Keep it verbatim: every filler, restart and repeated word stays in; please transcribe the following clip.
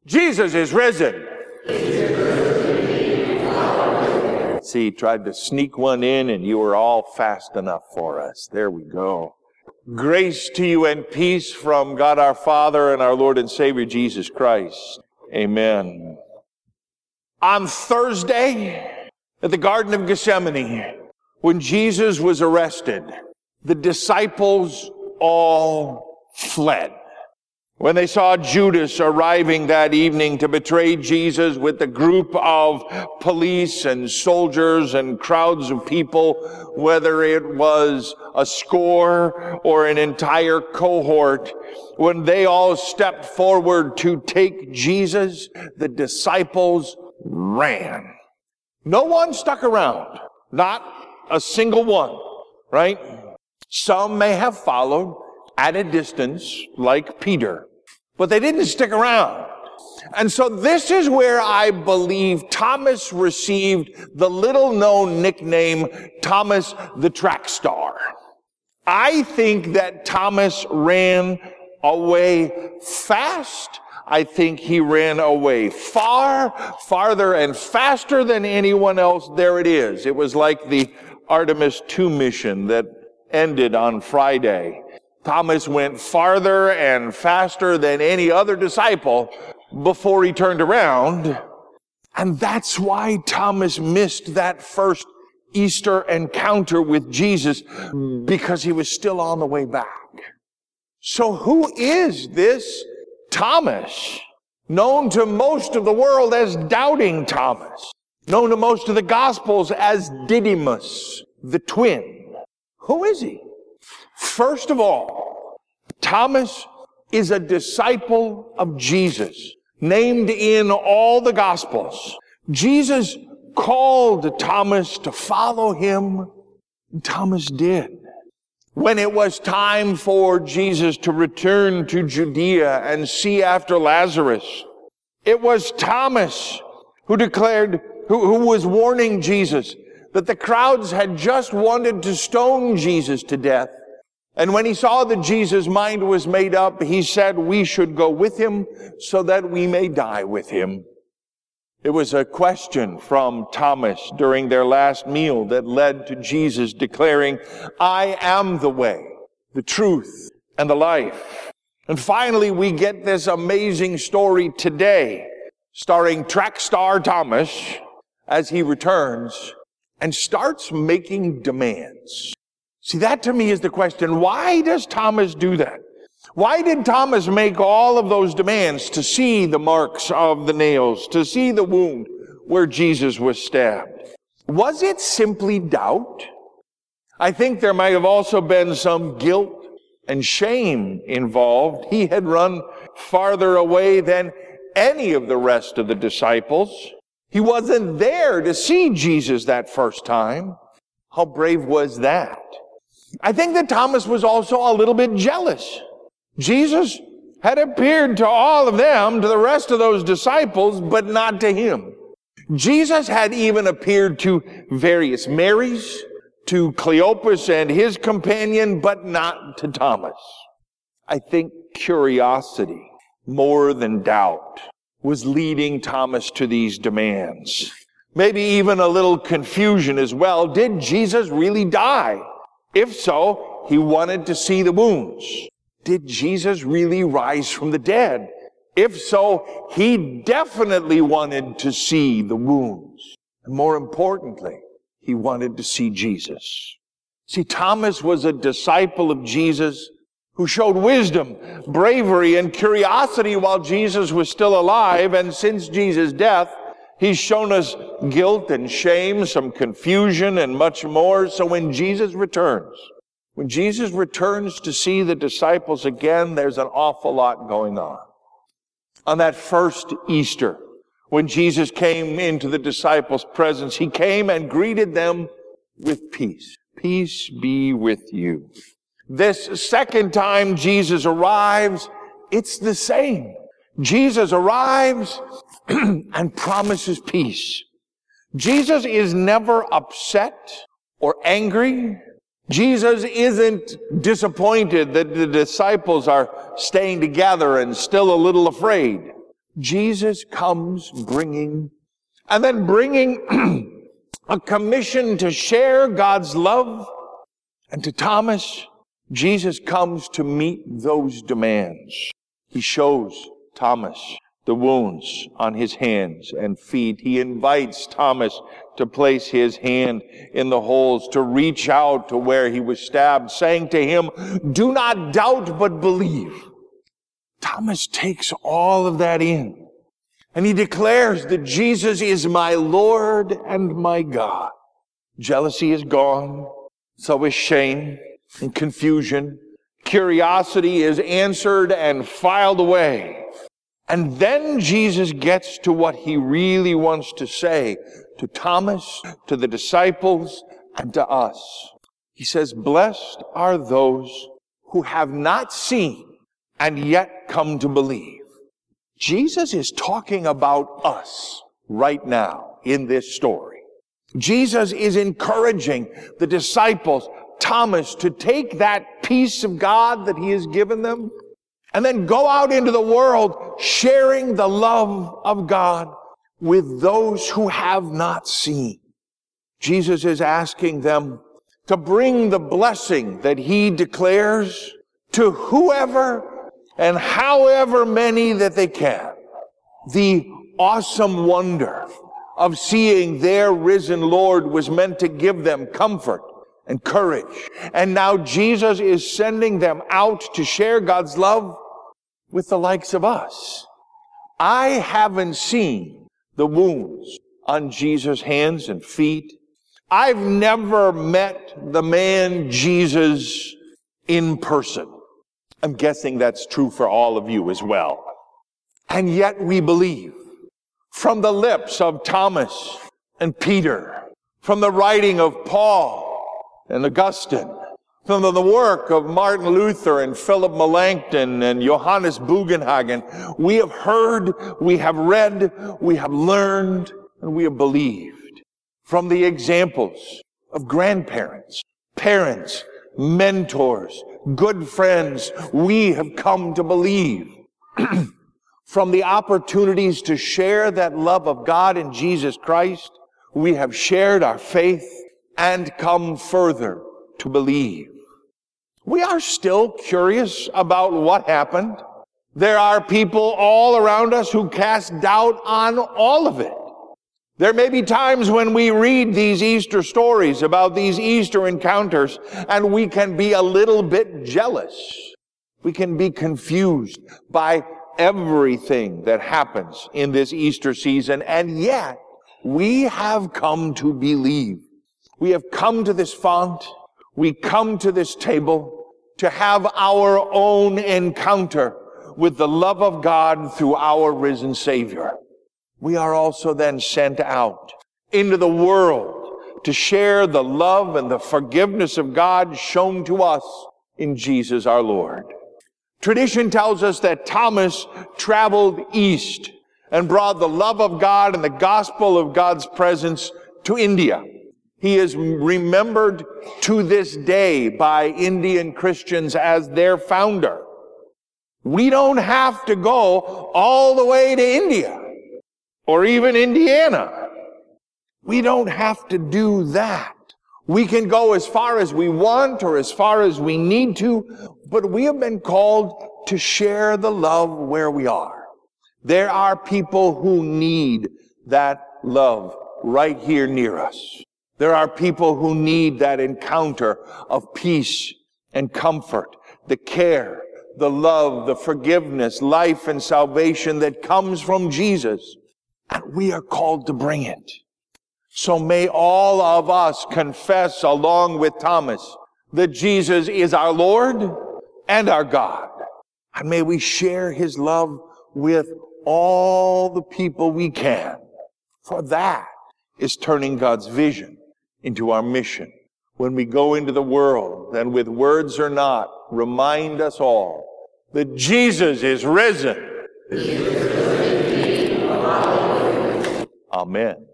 Jesus is risen. See, he tried to sneak one in and you were all fast enough for us. There we go. Grace to you and peace from God our Father and our Lord and Savior Jesus Christ. Amen. On Thursday at the Garden of Gethsemane, when Jesus was arrested, the disciples all fled. When they saw Judas arriving that evening to betray Jesus with a group of police and soldiers and crowds of people, whether it was a score or an entire cohort, when they all stepped forward to take Jesus, the disciples ran. No one stuck around. Not a single one, right? Some may have followed at a distance, like Peter, but they didn't stick around. And so this is where I believe Thomas received the little-known nickname Thomas the Track Star. I think that Thomas ran away fast. I think he ran away far, farther and faster than anyone else. There it is. It was like the Artemis two mission that ended on Friday. Thomas went farther and faster than any other disciple before he turned around. And that's why Thomas missed that first Easter encounter with Jesus, because he was still on the way back. So who is this Thomas? Known to most of the world as Doubting Thomas. Known to most of the Gospels as Didymus, the twin. Who is he? First of all, Thomas is a disciple of Jesus, named in all the Gospels. Jesus called Thomas to follow him, and Thomas did. When it was time for Jesus to return to Judea and see after Lazarus, it was Thomas who declared, who, who was warning Jesus that the crowds had just wanted to stone Jesus to death. And when he saw that Jesus' mind was made up, he said, we should go with him so that we may die with him. It was a question from Thomas during their last meal that led to Jesus declaring, I am the way, the truth, and the life. And finally, we get this amazing story today, starring track star Thomas as he returns and starts making demands. See, that to me is the question. Why does Thomas do that? Why did Thomas make all of those demands to see the marks of the nails, to see the wound where Jesus was stabbed? Was it simply doubt? I think there might have also been some guilt and shame involved. He had run farther away than any of the rest of the disciples. He wasn't there to see Jesus that first time. How brave was that? I think that Thomas was also a little bit jealous. Jesus had appeared to all of them, to the rest of those disciples, but not to him. Jesus had even appeared to various Marys, to Cleopas and his companion, but not to Thomas. I think curiosity, more than doubt, was leading Thomas to these demands. Maybe even a little confusion as well. Did Jesus really die? If so, he wanted to see the wounds. Did Jesus really rise from the dead? If so, he definitely wanted to see the wounds. And more importantly, he wanted to see Jesus. See, Thomas was a disciple of Jesus who showed wisdom, bravery, and curiosity while Jesus was still alive. And since Jesus' death, he's shown us guilt and shame, some confusion, and much more. So when Jesus returns, when Jesus returns to see the disciples again, there's an awful lot going on. On that first Easter, when Jesus came into the disciples' presence, he came and greeted them with peace. Peace be with you. This second time Jesus arrives, it's the same. Jesus arrives and promises peace. Jesus is never upset or angry. Jesus isn't disappointed that the disciples are staying together and still a little afraid. Jesus comes bringing, and then bringing a commission to share God's love. And to Thomas, Jesus comes to meet those demands. He shows Thomas the wounds on his hands and feet. He invites Thomas to place his hand in the holes, to reach out to where he was stabbed, saying to him, "Do not doubt, but believe." Thomas takes all of that in, and he declares that Jesus is my Lord and my God. Jealousy is gone. So is shame and confusion. Curiosity is answered and filed away. And then Jesus gets to what he really wants to say to Thomas, to the disciples, and to us. He says, "Blessed are those who have not seen and yet come to believe." Jesus is talking about us right now in this story. Jesus is encouraging the disciples, Thomas, to take that peace of God that he has given them and then go out into the world sharing the love of God with those who have not seen. Jesus is asking them to bring the blessing that he declares to whoever and however many that they can. The awesome wonder of seeing their risen Lord was meant to give them comfort and courage. And now Jesus is sending them out to share God's love with the likes of us. I haven't seen the wounds on Jesus' hands and feet. I've never met the man Jesus in person. I'm guessing that's true for all of you as well. And yet we believe. From the lips of Thomas and Peter, from the writing of Paul and Augustine, from the work of Martin Luther and Philip Melanchthon and Johannes Bugenhagen, we have heard, we have read, we have learned, and we have believed. From the examples of grandparents, parents, mentors, good friends, we have come to believe. From the opportunities to share that love of God in Jesus Christ, we have shared our faith and come further to believe. We are still curious about what happened. There are people all around us who cast doubt on all of it. There may be times when we read these Easter stories about these Easter encounters and we can be a little bit jealous. We can be confused by everything that happens in this Easter season, and yet we have come to believe. We have come to this font, we come to this table to have our own encounter with the love of God through our risen Savior. We are also then sent out into the world to share the love and the forgiveness of God shown to us in Jesus our Lord. Tradition tells us that Thomas traveled east and brought the love of God and the gospel of God's presence to India. He is remembered to this day by Indian Christians as their founder. We don't have to go all the way to India or even Indiana. We don't have to do that. We can go as far as we want or as far as we need to, but we have been called to share the love where we are. There are people who need that love right here near us. There are people who need that encounter of peace and comfort, the care, the love, the forgiveness, life, and salvation that comes from Jesus. And we are called to bring it. So may all of us confess along with Thomas that Jesus is our Lord and our God. And may we share his love with all the people we can. For that is turning God's vision into our mission. When we go into the world, and with words or not, remind us all that Jesus is risen. Amen.